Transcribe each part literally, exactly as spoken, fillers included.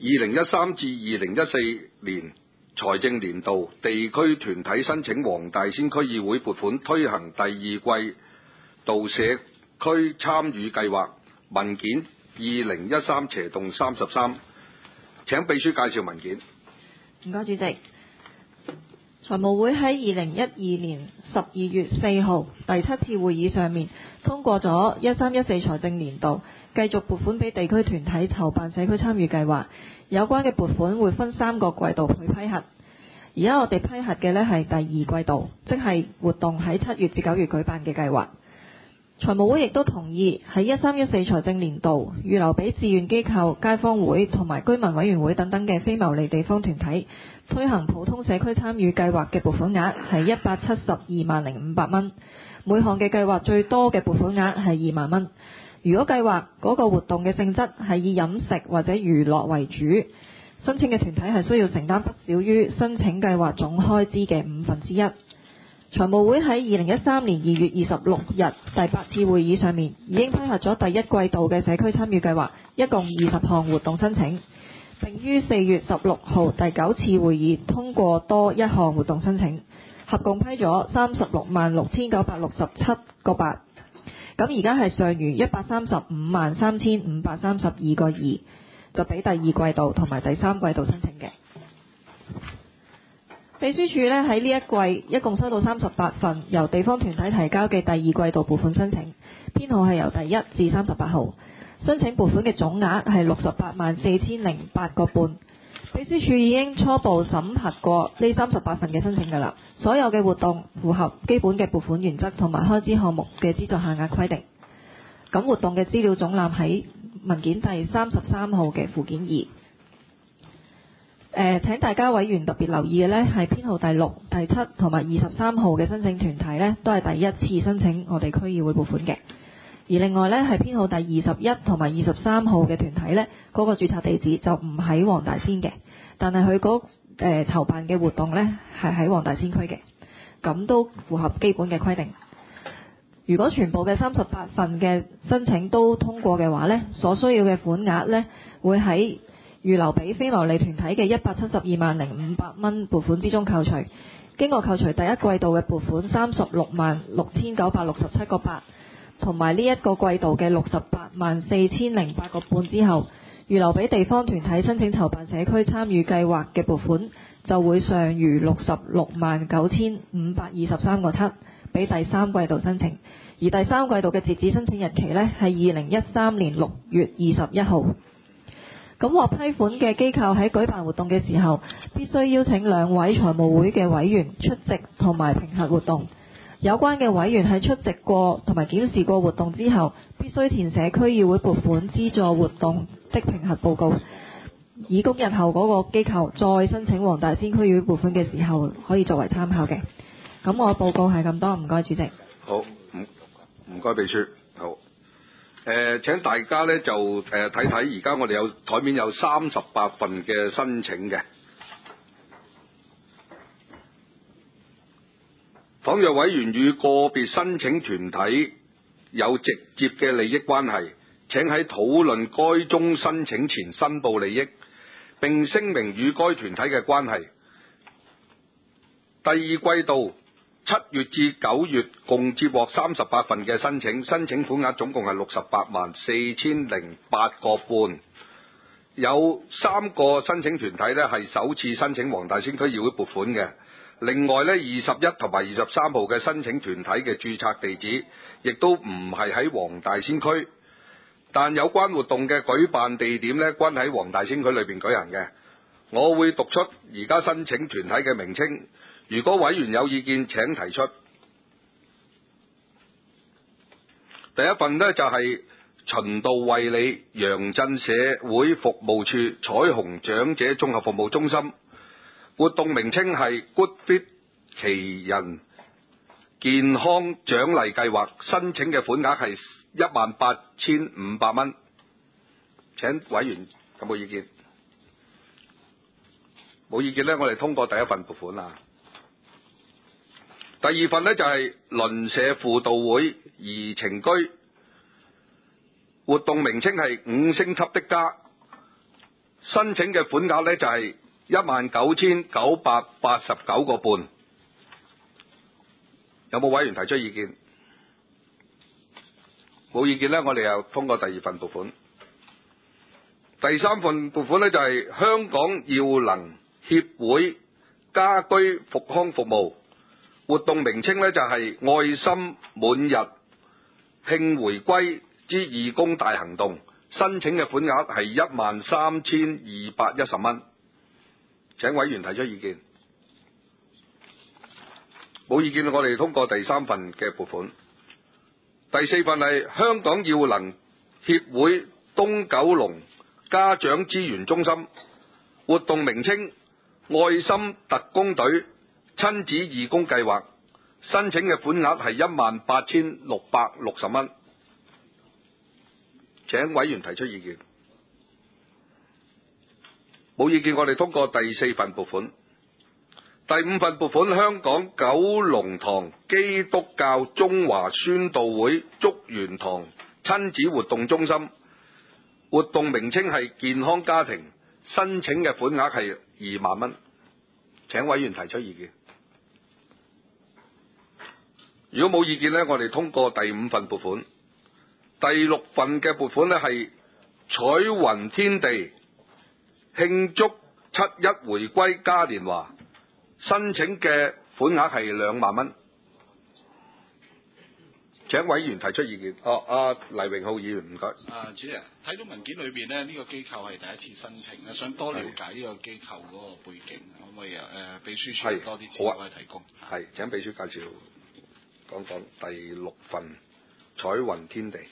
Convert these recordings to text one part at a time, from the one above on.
二零一三至二零一四年財政年度地區團體申請黃大仙區議會撥款推行第二季度社區參與計劃文件二零一三斜洞三十三，請秘書介紹文件。 唔該，主席。財務會喺二零一二年十二月四號第七次會議上面通過咗一三一四財政年度繼續撥款俾地區團體籌辦社區參與計劃，有關嘅撥款會分三個季度去批核。而家我哋批核嘅呢係第二季度，即係活動喺七月至九月舉辦嘅計劃。財務會亦都同意喺一三一四財政年度預留俾志願機構、街坊會同埋居民委員會等等嘅非牟利地方團體推行普通社區參與計劃嘅撥款額係一百七十二萬零五百蚊，每項嘅計劃最多嘅撥款額係二萬蚊。如果計劃嗰個活動嘅性質係以飲食或者娛樂為主，申請嘅團體係需要承擔不少於申請計劃總開支嘅五分之一。財務會喺二零一三年二月二十六日第八次會議上面已經批核咗第一季度嘅社區參與計劃，一共二十項活動申請，並於四月十六號第九次會議通過多一項活動申請，合共批咗三十六萬六千九百六十七個八。咁而家係尚餘一百三十五萬三千五百三十二個二，就俾第二季度同埋第三季度申請嘅。秘書處呢喺呢一季一共收到三十八份由地方團體提交嘅第二季度撥款申請，編號係由第一至三十八號，申請撥款嘅總額係六十八萬四千零八個半。秘書處已經初步審核過呢三十八份嘅申請㗎啦，所有嘅活動符合基本嘅撥款原則同埋開支項目嘅資助限額規定。咁活動嘅資料總覽喺文件第三十三號嘅附件二。誒，請大家委員特別留意嘅呢係編號第六、第七同埋二十三號嘅申請團體呢，都係第一次申請我哋區議會撥款嘅。而另外呢係編號第二十一同埋二十三號嘅團體呢，嗰、嗰個註冊地址就唔喺黃大仙嘅，但係佢嗰誒籌辦嘅活動呢係喺黃大仙區嘅，咁都符合基本嘅規定。如果全部嘅三十八份嘅申請都通過嘅話呢，所需要嘅款額呢會喺預留俾非牟利團體嘅一百七十二萬零五百蚊撥款之中扣除，經過扣除第一季度嘅撥款三十六萬六千九百六十七個八，同埋呢一個季度嘅六十八萬四千零八個半之後，預留俾地方團體申請籌辦社區參與計劃嘅撥款就會尚餘六十六萬九千五百二十三個七，俾第三季度申請。而第三季度嘅截止申請日期呢係二零一三年六月二十一號。咁獲批款嘅機構喺舉辦活動嘅時候，必須邀請兩位財務會嘅委員出席同埋評核活動。有關嘅委員喺出席過同埋檢視過活動之後，必須填寫區議會撥款資助活動的評核報告，以供日後嗰個機構再申請黃大仙區議會撥款嘅時候可以作為參考嘅。咁我報告係咁多，唔該主席。 好，唔唔該秘書。好。誒、呃，請大家咧就誒睇睇，而家我哋有台面有三十八份嘅申請嘅。倘若委員與個別申請團體有直接嘅利益關係，請喺討論該宗申請前申報利益，並聲明與該團體嘅關係。第二季度七月至九月共接獲三十八份嘅申請，申請款額總共係六十八萬四千零八個半。有三個申請團體呢係首次申請黃大仙區議會撥款嘅。另外呢，二十一同埋二十三號嘅申請團體嘅註冊地址亦都唔係喺黃大仙區，但有關活動嘅舉辦地點呢均喺黃大仙區裏邊舉行嘅。我會讀出而家申請團體嘅名稱。如果委員有意見，請提出。第一份呢，就係、是、循道衛理楊震社會服務處彩虹長者綜合服務中心，活動名稱係 Good Fit 奇人健康獎勵計劃，申請嘅款額係一萬八千五百蚊。請委員有冇意見？冇意見呢，我哋通過第一份撥款啦。第二份呢，就係鄰舍輔導會怡情居，活動名稱係五星級的家， 申請嘅款額呢就係一萬九千九百八十九個半。有冇委員提出意見？冇意見呢，我哋又通過第二份撥款。第三份撥款呢，就係香港耀能協會家居復康服務，活動名稱呢，就係愛心滿日慶回歸之義工大行動，申請嘅款額係一萬三千二百一十蚊。請委員提出意見。冇意見，我哋通過第三份嘅撥款。第四份係香港耀能協會東九龍家長資源中心，活動名稱愛心特工隊親子義工計劃，申請嘅款額係一萬八千六百六十蚊。請委員提出意見。冇意見，我哋通過第四份撥款。第五份撥款，香港九龍塘基督教中華宣道會竹園堂親子活動中心，活動名稱係健康家庭，申請嘅款額係二萬蚊。請委員提出意見。如果冇意見呢，我哋通過第五份撥款。第六份嘅撥款呢係彩雲天地慶祝七一回歸嘉年華，申請嘅款額係兩萬蚊。請委員提出意見。哦，阿黎榮浩議員，唔該。 啊，主席，睇到文件裏邊呢，呢、這個機構係第一次申請咧，想多了解呢個機構嗰個背景，可唔可以啊？誒、呃，秘書處多啲資料可以提供。 係、啊，請秘書介紹講講第六份彩雲天地。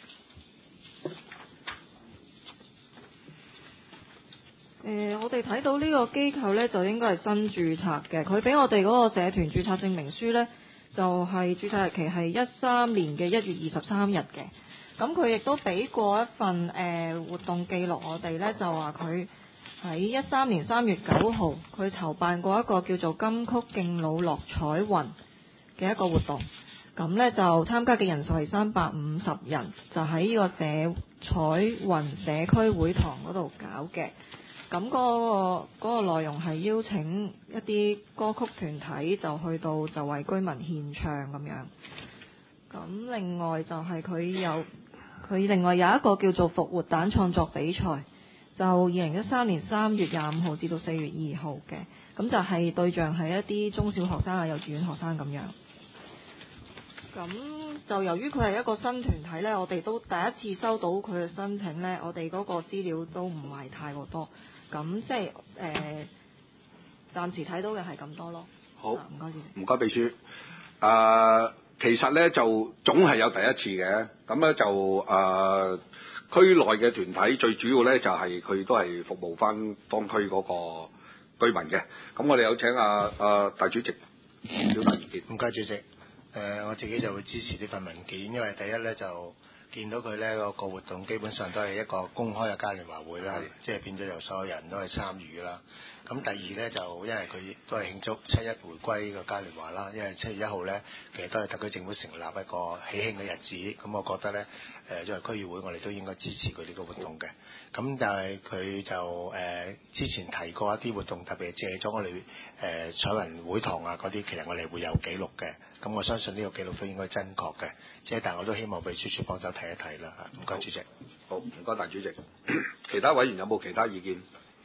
誒、呃，我哋睇到呢個機構呢，就應該係新註冊嘅。佢俾我哋嗰個社團註冊證明書呢，就係、是、註冊日期係一三年嘅一月二十三日嘅。咁佢亦都俾過一份誒、呃、活動記錄我哋呢，就話佢喺一三年三月九號，佢籌辦過一個叫做金曲敬老樂彩雲嘅一個活動。咁呢，就參加嘅人數係三百五十人，就喺呢個社彩雲社區會堂嗰度搞嘅。咁嗰、那個嗰、那個內容係邀請一啲歌曲團體就去到就為居民獻唱咁樣。咁另外就係佢有佢另外有一個叫做復活蛋創作比賽，就二零一三年三月廿五號至到四月二號嘅。咁就係對象係一啲中小學生啊、幼稚園學生咁樣。咁就由於佢係一個新團體呢，我哋都第一次收到佢嘅申請呢，我哋嗰個資料都唔係太過多。咁即係誒，暫時睇到嘅係咁多咯。 好， 唔該主席。 唔該秘書。誒、呃，其實咧就總係有第一次嘅。咁咧就誒、呃，區內嘅團體最主要咧就係、是、佢都係服務翻當區嗰個居民嘅。咁我哋有請阿阿大主席表達意見。 唔該主席。誒、呃，我自己就會支持呢份文件，因為第一咧就見到佢呢個個活動基本上都係一個公開嘅嘉年華會啦，即係變咗由所有人都係參與啦。咁第二呢，就因為佢都係慶祝七一回歸嘅嘉年華啦，因為七月一號呢，其實都係特區政府成立一個喜慶嘅日子，咁我覺得呢，誒、呃、作為區議會，我哋都應該支持佢呢個活動嘅。咁但係佢就誒、呃、之前提過一啲活動，特別係借咗我哋誒彩雲會堂啊嗰啲，其實我哋會有記錄嘅。咁我相信呢個記錄都應該真確嘅，即係但我都希望秘書處幫手睇一睇啦。唔該主席。 好，唔該大主席。其他委員有冇其他意見？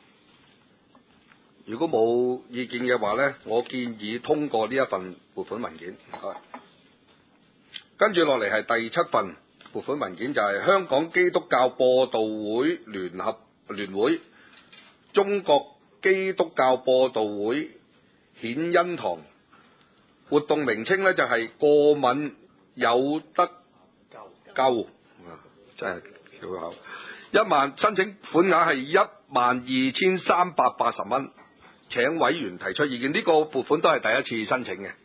如果冇意見嘅話呢，我建議通過呢一份撥款文件。唔該。跟住落嚟係第七份撥款文件，就係香港基督教播道會聯合聯會中國基督教播道會顯恩堂，活動名稱呢就係過敏有得救，真係巧口。一萬申請款額係一萬二千三百八十蚊。請委員提出意見。呢、這個撥款都係第一次申請嘅。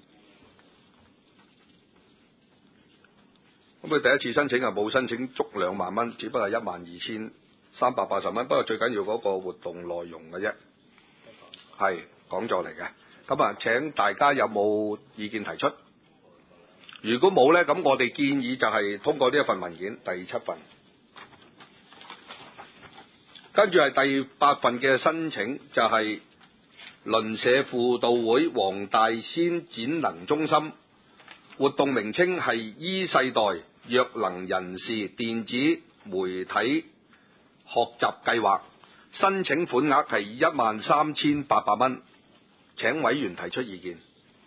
咁佢第一次申請啊，冇申請足兩萬蚊，只不過係一萬二千三百八十蚊。不過最緊要嗰個活動內容嘅啫，係講座嚟嘅。咁啊，請大家有冇意見提出？如果冇呢，咁我哋建議就係通過呢一份文件第七份。 跟住係第八份嘅申請，就係、是、鄰舍輔導會黃大仙展能中心，活動名稱係依世代弱能人士電子媒體學習計劃，申請款額係一萬三千八百蚊。請委員提出意見。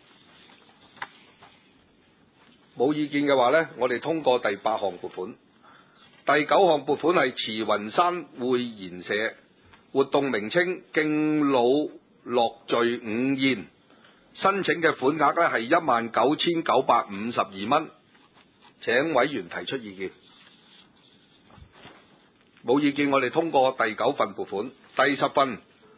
冇意見嘅話呢，我哋通過第八項撥款。第九項撥款係慈雲山匯賢社，活動名稱敬老樂聚午宴，申請嘅款額咧係一萬九千九百五十二蚊。請委員提出意見。冇意見，我哋通過第九份撥款。第十份。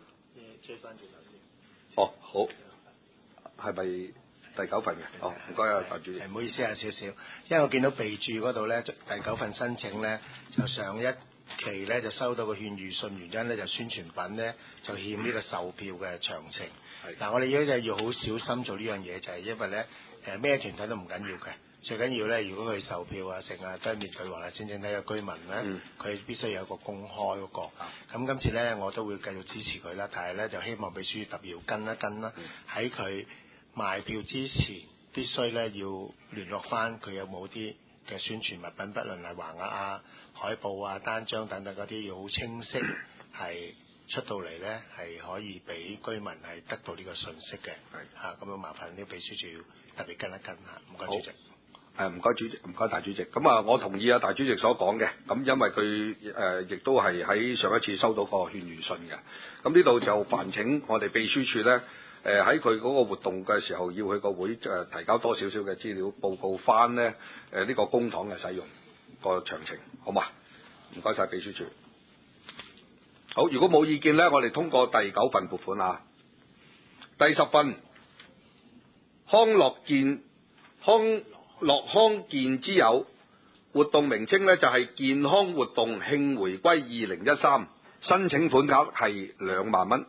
哦，好，係咪第九份嘅？哦，唔該啊，譚主席。 唔好意思啊，少少，因為我見到備註嗰度咧，第九份申請咧，就上一期咧就收到個勸喻信，原因咧就宣傳品咧就欠呢個售票嘅詳情。嗱，我哋而家就要好小心做呢樣嘢，就係、是、因為咧誒咩團體都唔緊要嘅。最緊要咧，如果佢售票啊、成啊都係面對黃大仙整體嘅居民咧，佢、嗯、必須有一個公開嗰、那個。咁、嗯、今次咧，我都會繼續支持佢啦。但係咧，就希望秘書特別要跟一跟啦。喺佢賣票之前，必須咧要聯絡翻佢有冇啲嘅宣傳物品，不論係橫額啊、海報啊、單張等等嗰啲，要好清晰係出到嚟咧，係可以俾居民係得到呢個信息嘅。係嚇，咁樣麻煩呢個秘書就要特別跟一跟嚇。唔該主席。 誒唔該主席，唔該大主席。咁啊，我同意啊大主席所講嘅。咁因為佢誒亦都係喺上一次收到個勸喻信嘅。咁呢度就煩請我哋秘書處咧，誒喺佢嗰個活動嘅時候，要去個會誒、呃、提交多少少嘅資料報告翻咧誒呢個公帑嘅使用個詳情，好嘛？唔該晒秘書處。好，如果冇意見咧，我哋通過第九份撥款啊。第十份康樂健康。樂康健之友，活動名稱呢就係健康活動慶回歸二零一三，申請款額係兩萬蚊。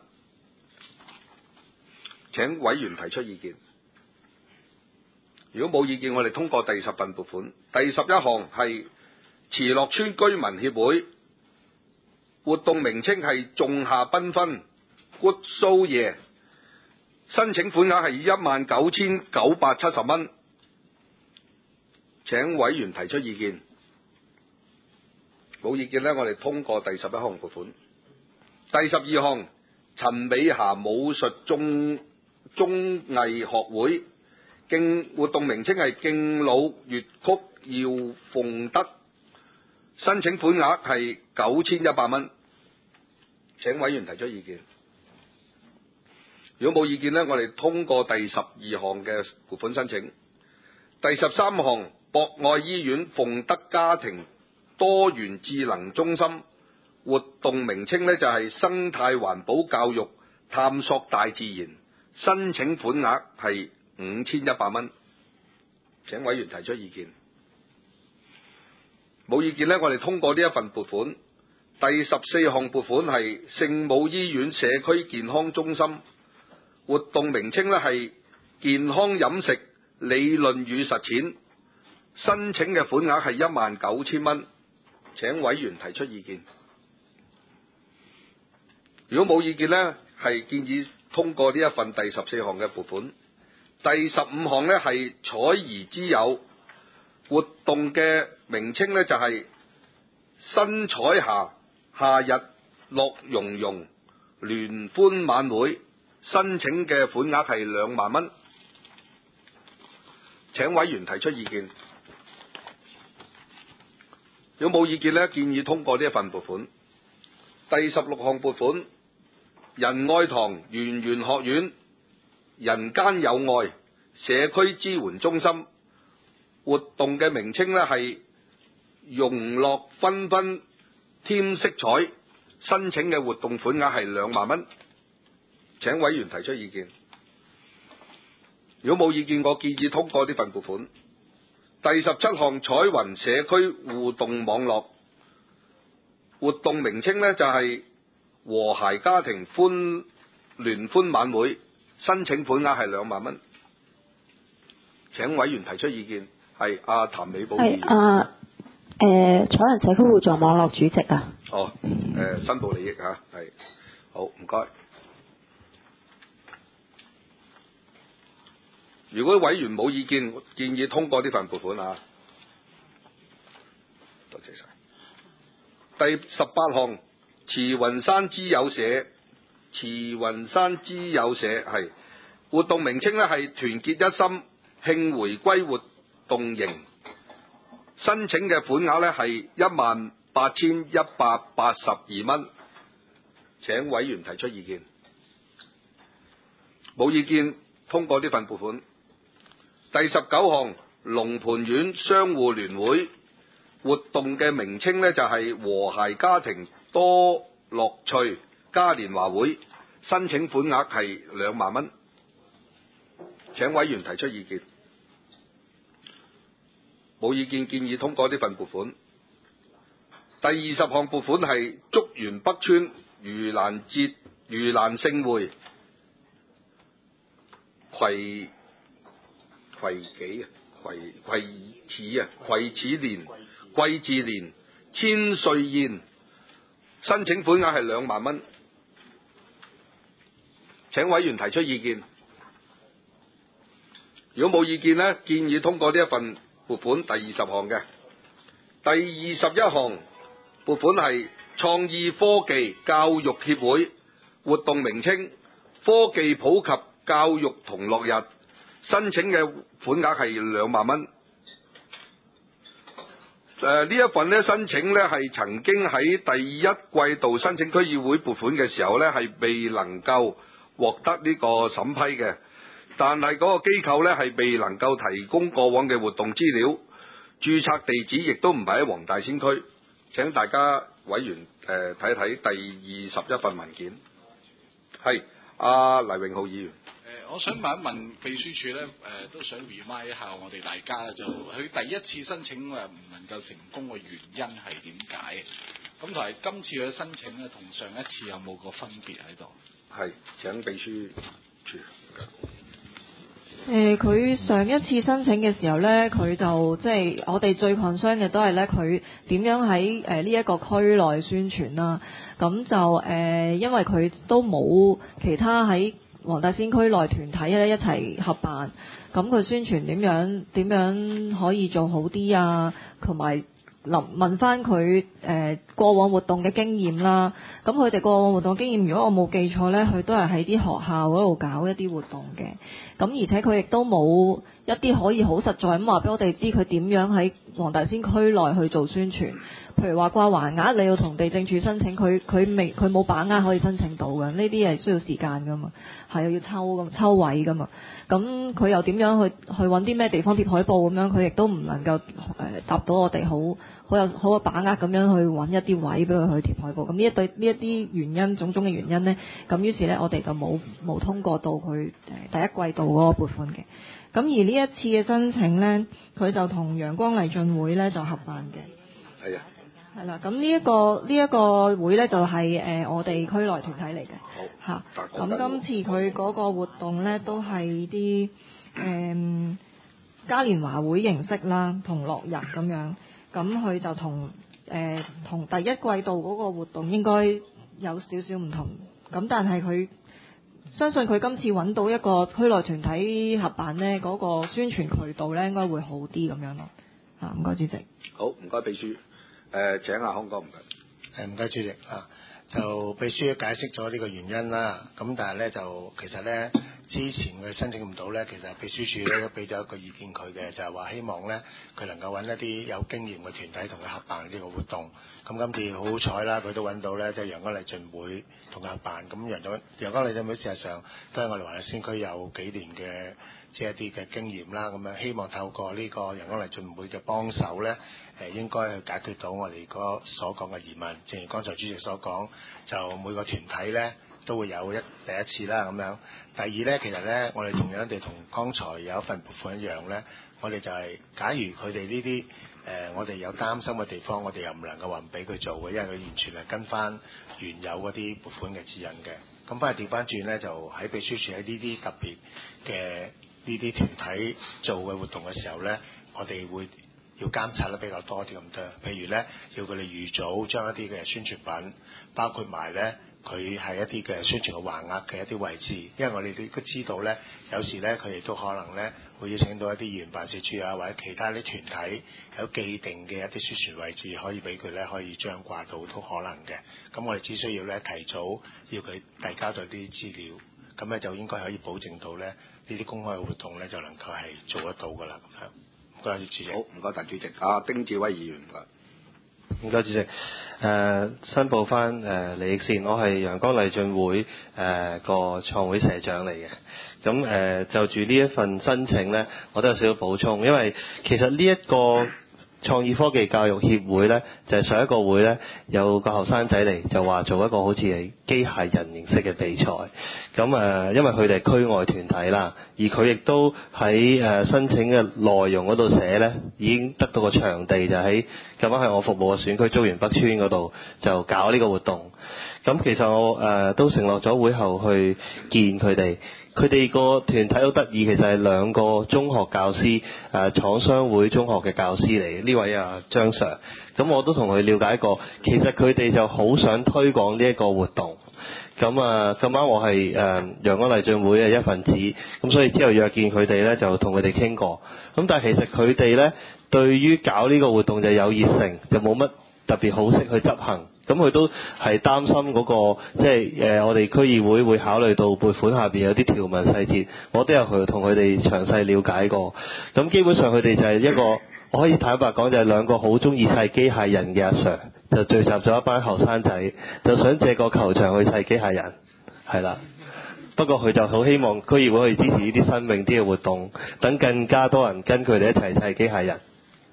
請委員提出意見。如果冇意見，我哋通過第十份撥款。第十一項係慈樂村居民協會，活動名稱係仲夏繽紛 Good Show 夜，申請款額係一萬九千九百七十蚊。請委員提出意見。冇意見呢，我哋通過第十一項撥款。第十二項陳美霞武術綜綜藝學會，敬活動名稱係敬老粵曲耀鳳德，申請款額係九千一百蚊。請委員提出意見。如果冇意見呢，我哋通過第十二項嘅撥款申請。第十三項博愛醫院鳳德家庭多元智能中心，活動名稱呢就係生態環保教育探索大自然，申請款額係五千一百蚊。請委員提出意見。冇意見呢，我哋通過呢一份撥款。第十四項撥款係聖母醫院社區健康中心，活動名稱呢係健康飲食理論與實踐，申請嘅款額係一萬九千蚊。請委員提出意見。如果冇意見呢，係建議通過呢一份第十四項嘅撥款。第十五項呢係彩兒之友，活動嘅名稱呢就係新彩霞夏日樂融融聯歡晚會，申請嘅款額係兩萬蚊。請委員提出意見。如果冇意見呢，建議通過呢一份撥款。第十六項撥款，仁愛堂圓玄學院人間有愛社區支援中心，活動嘅名稱呢係融樂繽紛添色彩，申請嘅活動款額係兩萬蚊。請委員提出意見。如果冇意見，我建議通過呢份撥款。第十七項彩雲社區互動網絡，活動名稱呢就係和諧家庭歡聯歡晚會，申請款額係兩萬蚊。請委員提出意見。係阿譚美寶議員。 係啊， 誒，彩雲社區互助網絡主席啊。 哦，誒、呃，申報利益嚇，係好唔該。如果委員冇意見，建議通過呢份撥款啊。多謝晒。第十八項，慈雲山之友社，慈雲山之友社係活動名稱咧係團結一心慶回歸活動營，申請嘅款額咧係一萬八千一百八十二蚊。請委員提出意見。冇意見，通過呢份撥款。第十九項，龍蟠苑商戶聯會活動嘅名稱呢就係和諧家庭多樂趣嘉年華會，申請款額係兩萬蚊。請委員提出意見。冇意見，建議通過呢份撥款。第二十項撥款係竹園北村盂蘭節盂蘭勝會葵葵幾啊葵葵始啊葵始年桂字年千歲宴，申請款額係兩萬蚊。請委員提出意見。如果冇意見呢，建議通過呢一份撥款。第二十項嘅第二十一項撥款係創意科技教育協會活動名稱科技普及教育同樂日，申請嘅款額係兩萬蚊。誒、呃、呢一份咧申請咧係曾經喺第一季度申請區議會撥款嘅時候咧係未能夠獲得呢個審批嘅，但係嗰個機構咧係未能夠提供過往嘅活動資料，註冊地址亦都唔係喺黃大仙區。請大家委員誒睇睇第二十一份文件。係阿黎榮浩議員。 誒，我想問一問秘書處咧，誒、呃、都想 remind 一下我哋大家，就佢第一次申請誒唔能夠成功嘅原因係點解？咁同埋今次嘅申請咧，同上一次有冇個分別喺度？ 係請秘書處。 誒，佢、呃、上一次申請嘅時候呢，佢就即係我哋最 concern 嘅都係呢，佢點樣喺誒呢一個區內宣傳啦。咁就誒、呃，因為佢都冇其他喺黃大仙區內團體咧一齊合辦，咁佢宣傳點樣點樣可以做好啲啊？同埋臨問翻佢誒過往活動嘅經驗啦。咁佢哋過往活動經驗，如果我冇記錯呢，佢都係喺啲學校嗰度搞一啲活動嘅。咁而且佢亦都冇一啲可以好實在咁話俾我哋知佢點樣喺黃大仙區內去做宣傳。譬如話掛橫額，你要同地政處申請，佢佢未佢冇把握可以申請到嘅，呢啲係需要時間噶嘛，係要抽咁抽位噶嘛。咁佢又點樣去去揾啲咩地方貼海報咁樣？佢亦都唔能夠誒、呃、答到我哋好好有好有把握咁樣去揾一啲位俾佢去貼海報。咁呢一對呢一啲原因種種嘅原因呢，咁於是呢，我哋就冇冇通過到佢誒第一季度嗰個撥款嘅。咁而呢一次嘅申請呢，佢就同陽光勵進會呢就合辦嘅。 係啊。 係啦，咁呢一個呢一、這個會呢，就係、是、誒、呃、我哋區內團體嚟嘅。好嚇，咁、啊、今次佢嗰個活動呢，都係啲誒嘉年華會形式啦，同樂日咁樣。咁佢就同誒同第一季度嗰個活動應該有少少唔同。咁但係佢相信佢今次揾到一個區內團體合辦呢，嗰、那個宣傳渠道呢，應該會好啲咁樣咯。嚇，唔該主席。 好，唔該秘書。誒、呃、請阿康哥唔該。 誒唔該主席啊，就秘書解釋咗呢個原因啦。咁但係咧就其實咧之前佢申請唔到咧，其實秘書處咧都俾咗一個意見佢嘅，就係、是、話希望咧佢能夠揾一啲有經驗嘅團體同佢合辦呢個活動。咁今次好好彩啦，佢都揾到咧，即係陽光勵進會同佢合辦。咁陽光陽光勵進會事實上都係我哋黃大仙區有幾年嘅即係一啲嘅經驗啦。咁樣希望透過呢個陽光勵進會嘅幫手咧。誒應該去解決到我哋嗰所講嘅疑問，正如剛才主席所講，就每個團體呢都會有一第一次啦咁樣。第二呢，其實呢，我哋同樣地同剛才有一份撥款一樣呢，我哋就係、是、假如佢哋呢啲誒我哋有擔心嘅地方，我哋又唔能夠話唔俾佢做嘅，因為佢完全係跟翻原有嗰啲撥款嘅指引嘅。咁翻去調翻轉呢，就喺秘書處喺呢啲特別嘅呢啲團體做嘅活動嘅時候呢，我哋會要監察得比較多啲咁多。譬如咧，要佢哋預早將一啲嘅宣傳品，包括埋咧佢係一啲嘅宣傳嘅橫額嘅一啲位置，因為我哋都知道咧，有時咧佢哋都可能咧會邀請到一啲議員辦事處啊，或者其他啲團體有既定嘅一啲宣傳位置，可以俾佢咧可以張掛到都可能嘅。咁我哋只需要咧提早要佢遞交咗啲資料，咁咧就應該可以保證到咧呢啲公開嘅活動咧就能夠係做得到㗎啦。咁樣，唔該，主席。 好，唔該，鄧主席。阿丁志威議員唔該。 唔該，主席。誒、呃，申報翻誒利益先，我係陽光勵進會誒、呃、個創會社長嚟嘅。咁誒、呃、就住呢一份申請咧，我都有少少補充，因為其實呢一個創意科技教育協會咧，就係、是、上一個會咧有個後生仔嚟，就話做一個好似係機械人形式嘅比賽。咁誒、呃，因為佢哋係區外團體啦，而佢亦都喺誒、呃、申請嘅內容嗰度寫咧，已經得到個場地，就喺咁啱係我服務嘅選區竹園北村嗰度就搞呢個活動。咁其實我誒、呃、都承諾咗會後去見佢哋。佢哋個團體好得意，其實係兩個中學教師，誒、呃、廠商會中學嘅教師嚟。呢位啊張 Sir，咁我都同佢了解過，其實佢哋就好想推廣呢一個活動。咁啊咁啱我係誒陽光勵進會嘅一份子，咁所以之後約見佢哋咧，就同佢哋傾過。咁但係其實佢哋咧對於搞呢個活動就有熱誠，就冇乜特別好識去執行。咁佢都係擔心嗰、那個，即係誒、呃、我哋區議會會考慮到撥款下邊有啲條文細節，我都有去同佢哋詳細了解過。咁基本上佢哋就係一個，我可以坦白講就係兩個好中意砌機械人嘅阿 Sir，就聚集咗一班後生仔，就想借個球場去砌機械人，係啦。不過佢就好希望區議會去支持呢啲新穎啲嘅活動，等更加多人跟佢哋一齊砌機械人。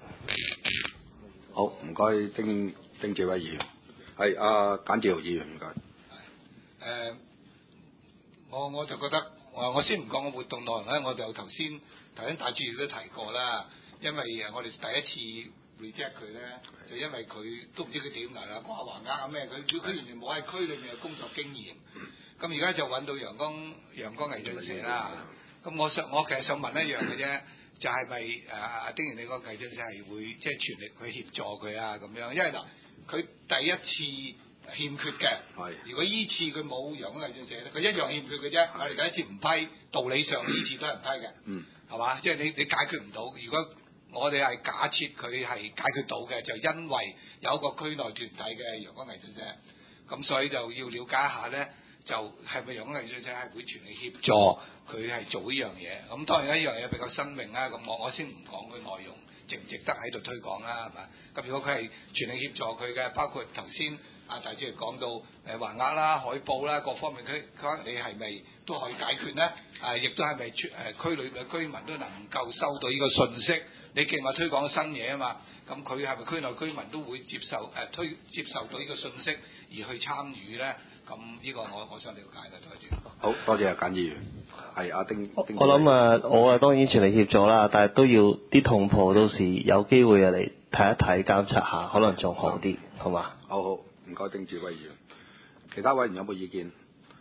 好，唔該，丁丁志威議員。係阿簡志豪議員唔該。誒、 呃，我我就覺得，我我先唔講個活動內容咧，我就頭先頭先大主席都提過啦，因為誒我哋第一次 reject 佢咧，就因為佢都唔知佢點嚟啦，掛橫額啊咩，佢佢完全冇喺區裏面嘅工作經驗。咁而家就揾到陽光陽光藝進社啦。咁我想我其實想問一樣嘅啫，就係咪誒阿丁元你個藝進社係會即係、就是、全力去協助佢啊咁樣？因為嗱。佢第一次欠缺嘅，如果依次佢冇陽光藝進社咧，佢一樣欠缺嘅啫。我哋第一次唔批，道理上呢次都係唔批嘅，嗯，係嘛？即係你你解決唔到。如果我哋係假設佢係解決到嘅，就因為有一個區內團體嘅陽光藝進社，咁所以就要了解一下咧，就係咪陽光藝進社係會全力協助佢係做呢樣嘢？咁當然呢樣嘢比較新穎啦。咁我我先唔講佢內容。值唔值得喺度推廣啦，係嘛？咁如果佢係全力協助佢嘅，包括頭先阿大主席講到誒橫額啦、海報啦各方面，佢佢話你係咪都可以解決咧？誒，亦都係咪誒區裏嘅居民都能夠收到呢個信息？你既然話推廣新嘢啊嘛，咁佢係咪區內居民都會接受誒推接受到呢個信息而去參與咧？咁呢個我我想了解啦，多謝。 好多謝阿簡議員。係阿丁，丁我諗啊，我啊當然全力協助啦，但係都要啲同袍到時有機會啊嚟睇一睇監察下，可能仲好啲，好嘛？ 好好，唔該丁志威議員。其他委員有冇意見？誒、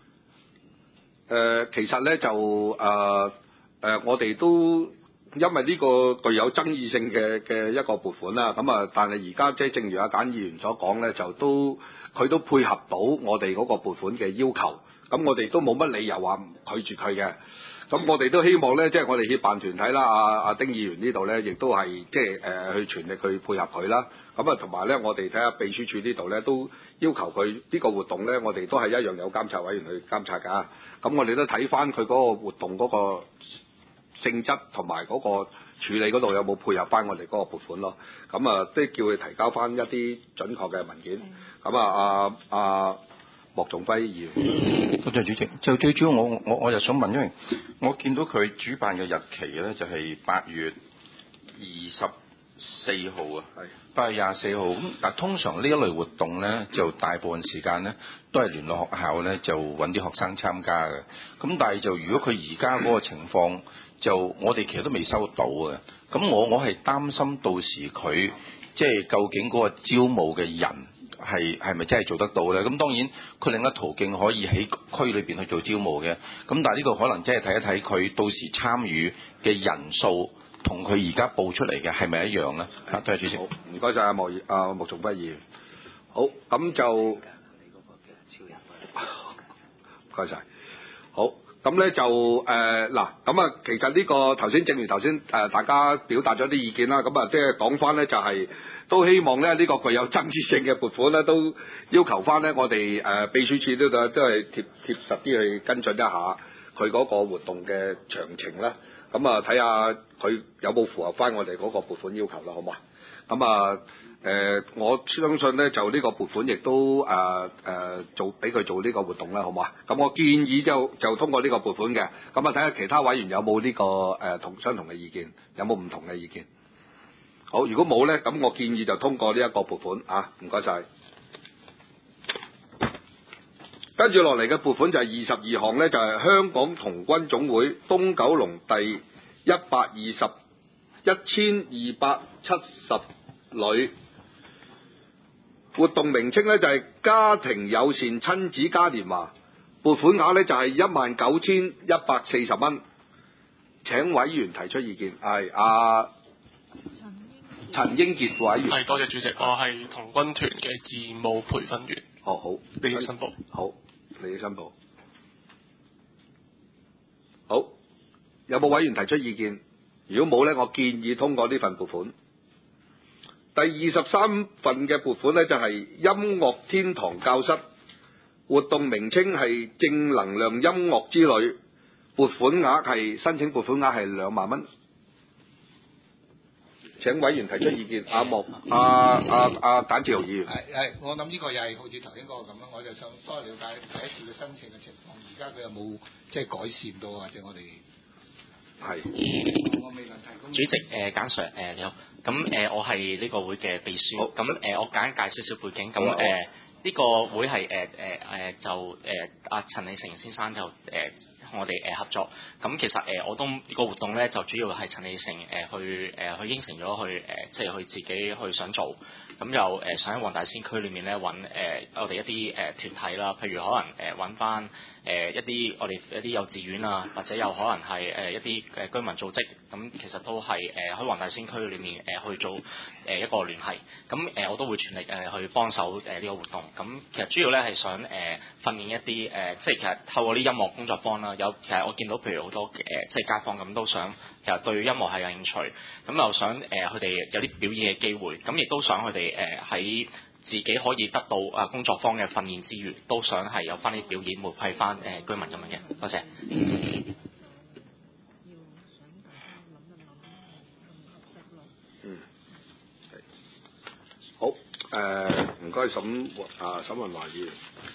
呃，其實咧就誒誒、呃呃，我哋都因為呢個具有爭議性嘅嘅一個撥款啦，咁啊，但係而家即係正如阿簡議員所講咧，就都佢都配合到我哋嗰個撥款嘅要求。咁我哋都冇乜理由話拒絕佢嘅，咁我哋都希望咧，即係我哋協辦團體啦，阿阿丁議員呢度咧，亦都係即係誒去全力去配合佢啦。咁啊，同埋咧，我哋睇下秘書處呢度咧，都要求佢呢個活動咧，我哋都係一樣有監察委員去監察㗎。咁我哋都睇翻佢嗰個活動嗰個性質同埋嗰個處理嗰度有冇配合翻我哋嗰個撥款咯。咁啊，即係叫佢提交翻一啲準確嘅文件。咁啊，阿阿莫仲輝議員， 多謝主席。就最主要我我我就想問，因為我見到佢主辦嘅日期咧就係八月二十四號啊，係八月廿四號。咁但通常呢一類活動咧，就大部分時間咧都係聯絡學校咧，就揾啲學生參加嘅。咁但係就如果佢而家嗰個情況，就我哋其實都未收到嘅。咁我我係擔心到時佢即係究竟嗰個招募嘅人。係係咪真係做得到咧？咁當然佢另一途徑可以喺區裏邊去做招募嘅。咁但係呢度可能真係睇一睇佢到時參與嘅人數同佢而家報出嚟嘅係咪一樣咧？啊，多謝主席。 好，唔該晒阿莫阿莫崇輝議員。好，咁就唔該晒。好。咁咧就誒嗱，咁啊其實呢個頭先正如頭先誒大家表達咗啲意見啦，咁啊即係講翻咧就係都希望咧呢個具有爭議性嘅撥款咧，都要求翻咧我哋誒秘書處都都都係貼貼實啲去跟進一下佢嗰個活動嘅詳情啦。咁啊睇下佢有冇符合翻我哋嗰個撥款要求啦，好嘛？咁啊誒，我相信咧就呢個撥款亦都誒誒、呃、做俾佢做呢個活動啦，好嘛？咁我建議就就通過呢個撥款嘅，咁啊睇下其他委員有冇呢、這個誒同、呃、相同嘅意見，有冇唔同嘅意見？好，如果冇咧，咁我建議就通過呢一個撥款啊，唔該晒。跟住落嚟嘅撥款就係二十二項咧，就係、是、香港童軍總會東九龍第一百二十一千二百七十旅。活動名稱咧就係家庭友善親子嘉年華，撥款額咧就係一萬九千一百四十蚊。請委員提出意見。係阿陳英傑副委員。 係，多謝主席，我係童軍團嘅義務培訓員。 哦，好， 利益申報。 好，利益申報。好，有冇委員提出意見？如果冇咧，我建議通過呢份撥款。第二十三份嘅撥款呢，就係音樂天堂教室，活動名稱係正能量音樂之旅，撥款額係申請撥款額係兩萬蚊。請委員提出意見。阿莫阿阿阿簡志豪議員。 係係，我諗呢個又係好似頭先嗰個咁樣，我就想多了解第一次嘅申請嘅情況，而家佢有冇即係改善到，或者我哋係。 我未能提供。 主席誒簡 Sir 誒你好，咁誒、呃、我係呢個會嘅秘書，咁誒、呃、我簡介少少背景，咁誒呢個會係誒誒誒就誒阿、呃、陳李成先生就誒同、呃、我哋誒合作，咁其實誒、呃、我都呢、這個活動咧就主要係陳李成誒、呃、去誒、呃、去應承咗去誒即係佢自己去想做。咁又誒想喺黃大仙區裏面咧揾誒我哋一啲誒、呃、團體啦，譬如可能誒揾翻誒一啲我哋一啲幼稚園啊，或者有可能係誒、呃、一啲誒居民組織，咁其實都係誒喺黃大仙區裏面誒、呃、去做誒、呃、一個聯繫。咁誒、呃、我都會全力誒、呃、去幫手誒呢個活動。咁其實主要咧係想誒、呃、訓練一啲誒、呃，即係其實透過啲音樂工作坊啦，有其實我見到譬如好多誒、呃、即係街坊咁都想其實對音樂係有興趣，咁又想誒佢哋有啲表演嘅機會，咁亦都想佢哋誒喺自己可以得到啊工作坊嘅訓練之餘，都想係有翻啲表演回饋翻誒居民咁樣嘅。多謝。 嗯，好誒，唔該沈啊沈運華議員。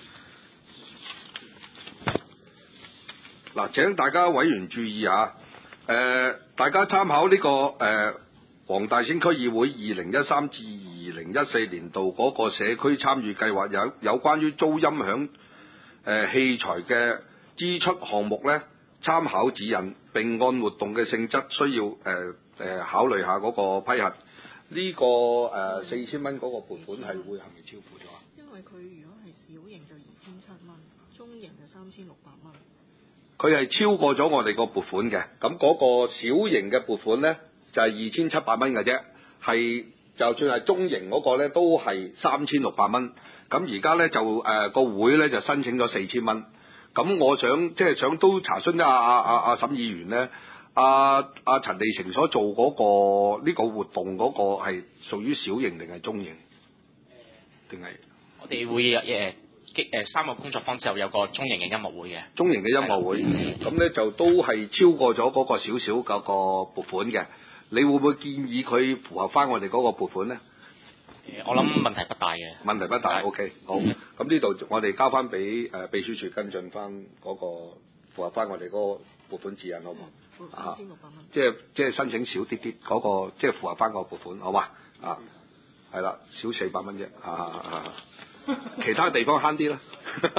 嗱，請大家委員注意啊！誒、呃，大家參考呢、這個誒、呃、黃大仙區議會二零一三至二零一四年度嗰個社區參與計劃有有關於租音響誒、呃、器材嘅支出項目咧，參考指引，並按活動嘅性質需要誒誒、呃呃、考慮下嗰個批核。呢、這個誒四千蚊嗰個撥款係會係咪超負咗啊？ 因為佢如果係小型就二千七蚊，中型就三千六百蚊。 佢係超過咗我哋個撥款嘅，咁嗰個小型嘅撥款呢，就係二千七百蚊嘅啫，係就算係中型嗰個呢，都係三千六百蚊。咁而家呢，就誒個、呃、會呢，就申請咗四千蚊。咁我想即係想都查詢一下阿阿阿沈議員呢，阿阿陳利成所做嗰、個呢、個活動嗰個係屬於小型定係中型？定係我哋會誒。Yeah. 誒三個工作坊之後有個中型嘅音樂會嘅， 中型嘅音樂會，咁咧就都係超過咗嗰個少少嗰個撥款嘅。你會唔會建議佢符合翻我哋嗰個撥款咧？ 誒，我諗問題不大嘅。 問題不大 ，OK，好。咁呢度我哋交翻俾誒秘書處跟進翻嗰個符合翻我哋嗰個撥款指引，好唔好？啊，即係即係申請少啲啲嗰個，即係符合翻個撥款，好嘛？啊，係啦，少四百蚊啫，啊啊！其他地方慳啲啦。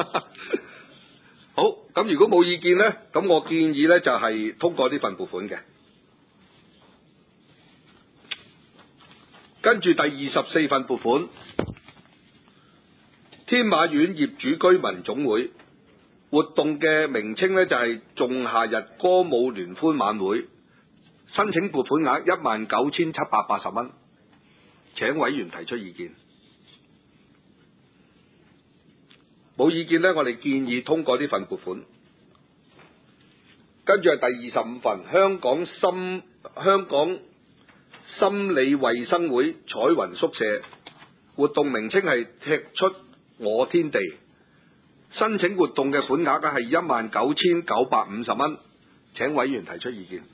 好，咁如果冇意見呢，咁我建議呢就係通過呢份撥款嘅。跟住第二十四份撥款，天馬苑業主居民總會活動嘅名稱呢就係仲夏日歌舞聯歡晚會， 申請撥款額一萬九千七百八十蚊。請委員提出意見。冇意見呢，我哋建議通過呢份撥款。跟住係第二十五份，香港心香港心理衛生會彩雲宿舍，活動名稱係踢出我天地。申請活動嘅款額係一萬九千九百五十蚊。請委員提出意見。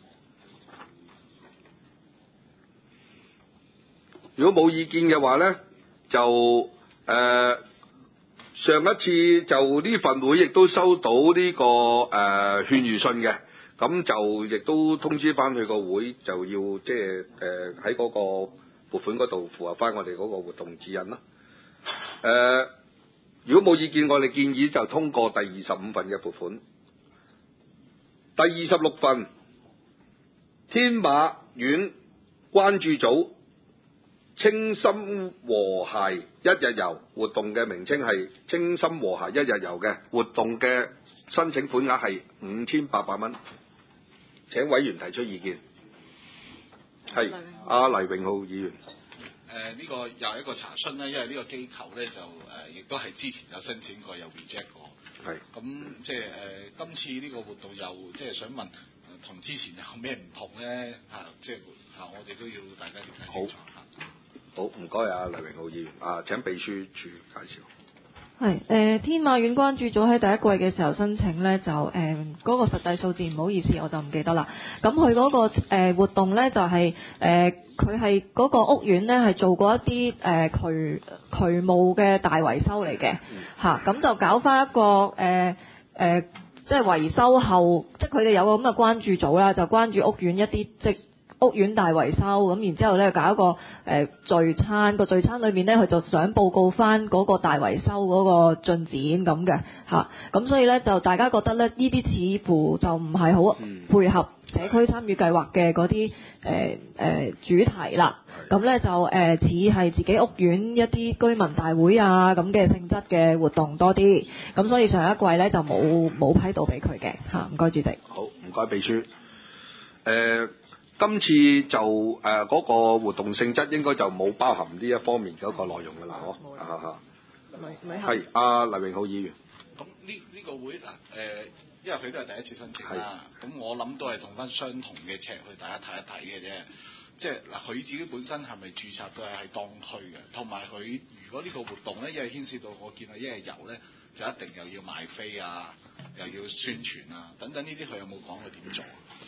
如果冇意見嘅話呢，就誒、呃、上一次就呢份會亦都收到呢、這個誒、呃、勸喻信嘅，咁就亦都通知翻佢個會就要即係誒喺嗰個撥款嗰度符合翻我哋嗰個活動指引啦。誒、呃，如果冇意見，我哋建議就通過第二十五份嘅撥款。第二十六份，天馬苑關注組清心和諧一日遊活動嘅名稱係清心和諧一日遊嘅活動嘅申請款額係五千八百蚊。請委員提出意見。係阿黎榮浩議員。 誒呢個又係一個查詢咧，因為呢個機構咧就誒亦都係之前有申請過，有 reject 過。係。咁即係誒今次呢個活動又即係想問，同之前有咩唔同咧？嚇、啊，即係嚇我哋都要大家了解清楚嚇。 好，唔該啊，黎榮浩議員。啊，請秘書處介紹。 係誒、呃，天馬苑關注組喺第一季嘅時候申請呢，就誒嗰、呃那個實際數字唔好意思，我就唔記得啦。咁佢嗰個、呃、活動呢，就係誒佢係嗰個屋苑呢，係做過一啲誒、呃、渠渠務嘅大維修嚟嘅嚇，咁、啊、就搞翻一個誒誒、呃呃、即係維修後，即係佢哋有個咁嘅關注組啦，就關注屋苑一啲即屋苑大維修，咁然之後咧搞一個誒、呃、聚餐，個聚餐裏面咧佢就想報告翻嗰個大維修嗰個進展咁嘅嚇，咁、啊、所以咧就大家覺得咧呢啲似乎就唔係好配合社區參與計劃嘅嗰啲誒誒主題啦，咁咧就誒似係自己屋苑一啲居民大會啊咁嘅性質嘅活動多啲，咁所以上一季咧就冇冇批到俾佢嘅嚇，唔該主席。 好，唔該秘書。誒、呃。今次就誒嗰、呃那個活動性質應該就冇包含呢一方面嘅一個內容㗎啦，嗬、嗯。啊哈。係阿黎榮浩議員。 咁呢呢個會嗱誒、呃，因為佢都係第一次申請啦，咁我諗都係同翻相同嘅尺去大家睇一睇嘅啫。即係嗱，佢自己本身係咪註冊都係喺當區嘅？同埋佢如果呢個活動咧，因為牽涉到我見佢一日遊咧，就一定又要賣飛啊，又要宣傳啊，等等呢啲，佢有冇講佢點做？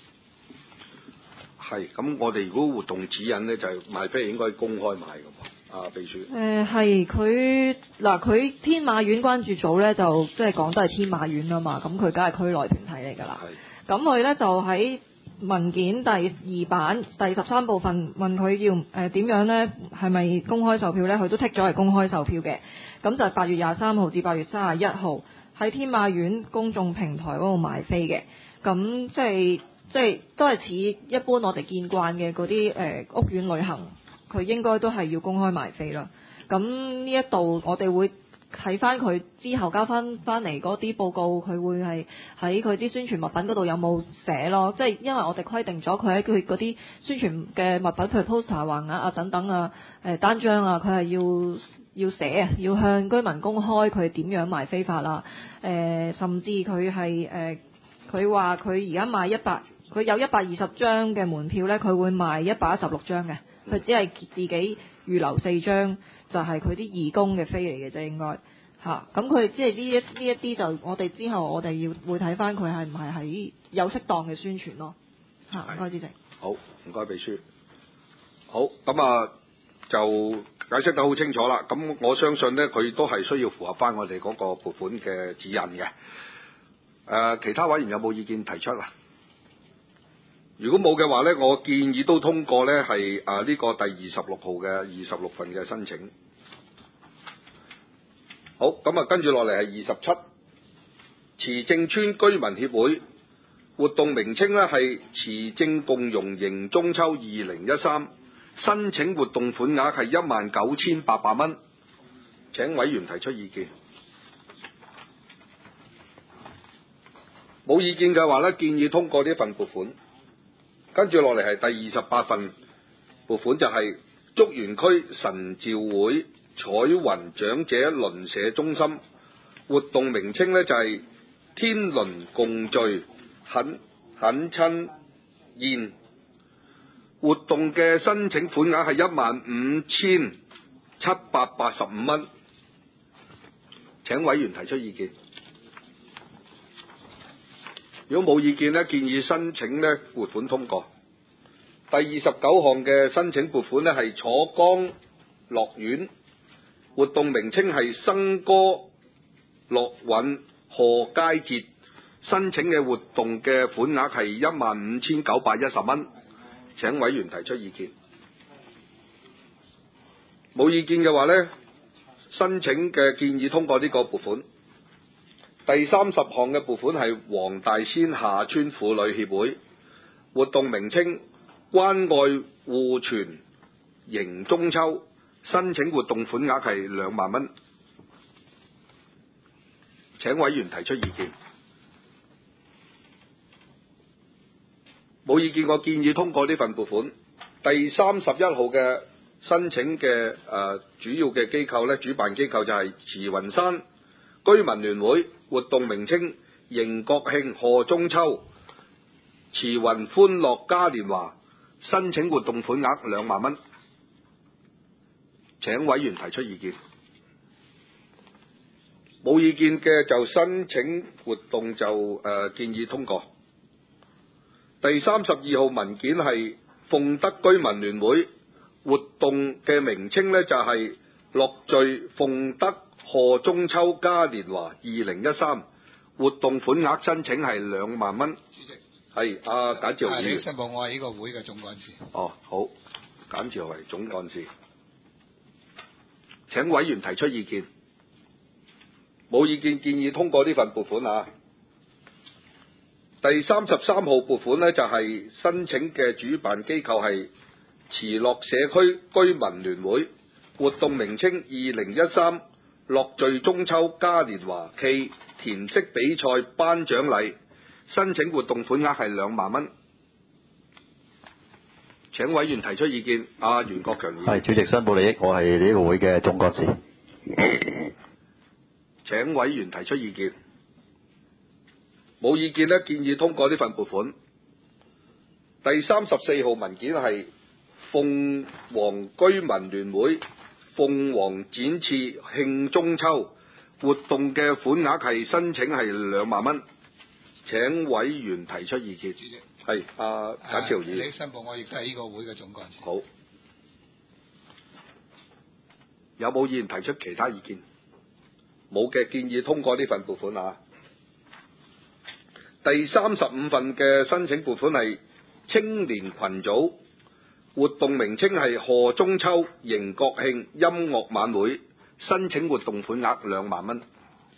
係，咁我哋如果活動指引咧，就係賣飛應該公開賣㗎喎。啊，秘書。誒係佢嗱，佢天馬苑關注組咧，就即係講都係天馬苑啊嘛，咁佢梗係區內團體嚟㗎啦。係。咁佢咧就喺文件第二版第十三部分問佢要誒點、呃、樣咧，係咪公開售票咧？佢都剔咗係公開售票嘅。咁就係八月廿三號至八月三十一號喺天馬苑公眾平台嗰度賣飛嘅。咁即係。即係都係似一般我哋見慣嘅嗰啲誒屋苑旅行，佢應該都係要公開賣飛啦。咁呢一度我哋會睇翻佢之後交翻翻嚟嗰啲報告，佢會係喺佢啲宣傳物品嗰度有冇寫咯？即係因為我哋規定咗佢喺佢嗰啲宣傳嘅物品，譬如 poster、橫額啊等等啊、誒單張啊，佢係要要寫啊，要向居民公開佢點樣賣飛法啦。誒、呃，甚至佢係誒佢話佢而家賣一百。佢有一百二十張嘅門票呢，佢會賣一百一十六張嘅，佢只係自己預留四張，就係佢啲義工嘅飛嚟嘅啫，應該嚇。咁佢即係呢一呢一啲就我哋之後我哋要會睇翻佢係唔係喺有適當嘅宣傳咯嚇。唔該主席。好，唔該秘書。好，咁啊就解釋得好清楚啦。咁我相信呢，佢都係需要符合翻我哋嗰個撥款嘅指引嘅。誒、呃，其他委員有冇意見提出啊？如果冇嘅話呢，我建議都通過呢係啊呢個第二十六號嘅二十六份嘅申請。好，咁啊跟住落嚟係二十七，慈正村居民協會活動名稱呢係慈正共融迎中秋二零一三，申請活動款額係一萬九千八百蚊。請委員提出意見。冇意見嘅話呢，建議通過呢份撥款。 跟住落嚟係第二十八份撥款，就係竹園區神召會彩雲長者鄰舍中心，活動名稱呢就係天倫共聚懇懇親宴，活動嘅申請款額係一萬五千七百八十五蚊。請委員提出意見。如果冇意見呢，建議申請呢撥款通過。第二十九項嘅申請撥款呢係楚江樂園，活動名稱係笙歌樂韻賀佳節，申請嘅活動嘅款額係一萬五千九百一十蚊。請委員提出意見。冇意見嘅話呢，申請嘅建議通過呢個撥款。第三十項嘅撥款係黃大仙下村婦女協會，活動名稱關愛互傳迎中秋，申請活動款額係兩萬蚊。請委員提出意見。冇意見，我建議通過呢份撥款。第三十一號嘅申請嘅誒、呃、主要嘅機構呢，主辦機構就係慈雲山居民聯會，活動名稱迎國慶賀中秋慈雲歡樂嘉年華，申請活動款額兩萬蚊。請委員提出意見。冇意見嘅就申請活動就誒、呃、建議通過。第三十二號文件係鳳德居民聯會，活動嘅名稱呢就係樂聚鳳德賀中秋嘉年華二零一三，活動款額申請係兩萬蚊。 主席， 係阿簡志豪議員。 申報我係呢個會嘅總幹事。 哦，好，簡志豪為總幹事。請委員提出意見。冇意見，建議通過呢份撥款啊。第三十三號撥款呢，就係、是、申請嘅主辦機構係慈樂社區居民聯會，活動名稱二零一三樂聚中秋嘉年華暨填色比賽頒獎禮，申請活動款額係兩萬蚊。請委員提出意見。阿、啊、袁國強議員。 係主席，申報利益，我係呢個會嘅總幹事。 請委員提出意見。冇意見呢，建議通過呢份撥款。第三十四號文件係鳳凰居民聯會鳳凰展翅慶中秋，活動嘅款額係申請係兩萬蚊。請委員提出意見。 主席， 係阿簡朝議員。 你申報我亦都係呢個會嘅總幹事。 好，有冇議員提出其他意見？冇嘅，建議通過呢份撥款啊。第三十五份嘅申請撥款係青年群組，活動名稱係賀中秋迎國慶音樂晚會，申請活動款額兩萬蚊。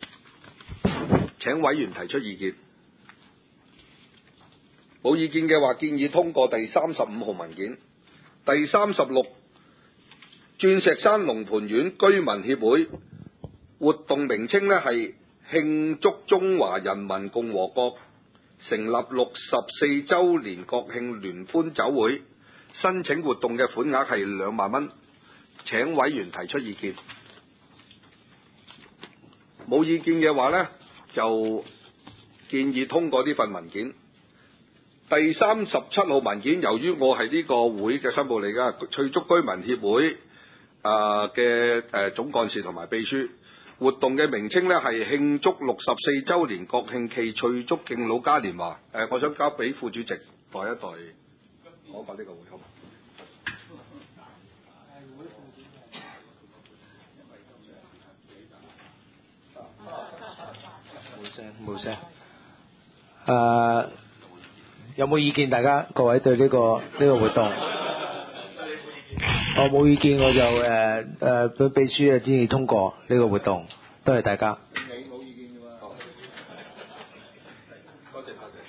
請委員提出意見。冇意見嘅話，建議通過第三十五號文件。第三十六，鑽石山龍蟠苑居民協會，活動名稱呢係慶祝中華人民共和國成立六十四週年國慶聯歡酒會，申請活動嘅款額係兩萬蚊。請委員提出意見。冇意見嘅話呢，就建議通過呢份文件。第三十七號文件，由於我係呢個會嘅申報嚟㗎，翠竹居民協會啊嘅誒總幹事同埋秘書，活動嘅名稱呢係慶祝六十四週年國慶暨翠竹敬老嘉年華。誒、呃，我想交俾副主席代一代講法呢個會好。 冇聲，冇聲。誒，有冇意見？大家各位對呢、呢個呢、呢個活動？我冇意見，我就誒誒俾秘書啊，建議通過呢個活動。多謝大家。 你冇意見嘅嘛？多謝多謝。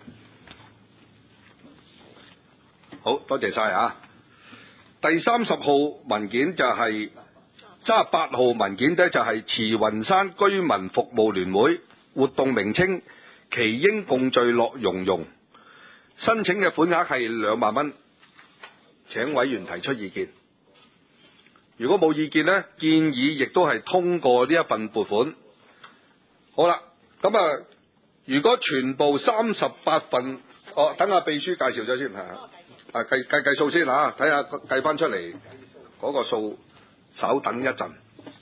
好多謝晒啊！第三十號文件就係三十八號文件咧，就係慈雲山居民服務聯會，活動名稱奇英共聚樂融融， 申請嘅款額係兩萬蚊。請委員提出意見。如果冇意見呢，建議亦都係通過呢一份撥款。好啦，咁啊，如果全部三十八份，哦，等下秘書介紹咗先嚇，啊計計計數先嚇，睇下計翻出嚟嗰個數，稍等一陣。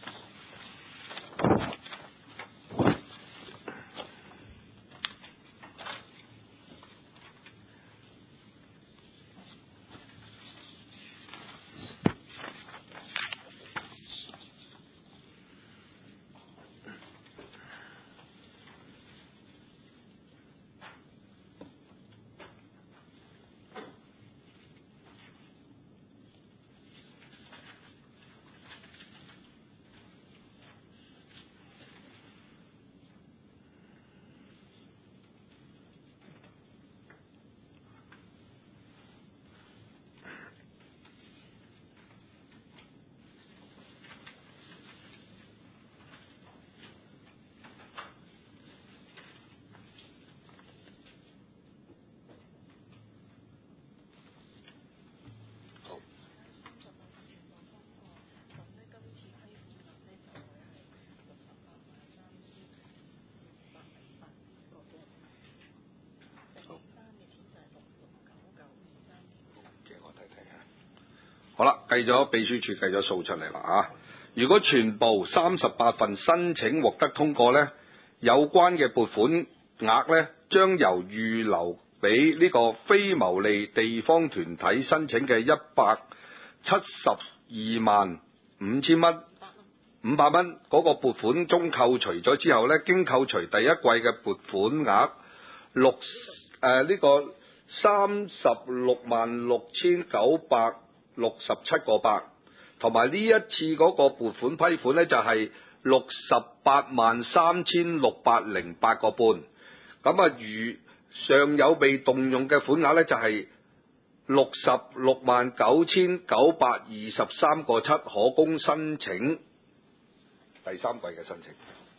好啦，計咗秘書處計咗數出嚟啦啊！如果全部三十八份申請獲得通過呢，有關嘅撥款額呢，將由預留俾呢個非牟利地方團體申請嘅一百七十二萬五千蚊五百蚊嗰個撥款中扣除咗之後呢，經扣除第一季嘅撥款額六誒呢個三十六萬六千九百六十七個八，同埋呢一次嗰個撥款批款呢，就係六十八萬三千六百零八個半，咁啊餘尚有被動用嘅款額呢，就係六十六萬九千九百二十三個七，可供申請第三季嘅申請。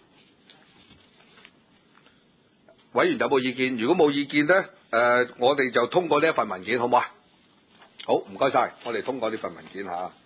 委員有冇意見？如果冇意見呢，誒、呃，我哋就通過呢一份文件，好唔好啊？好，唔該晒，我哋通過呢份文件嚇。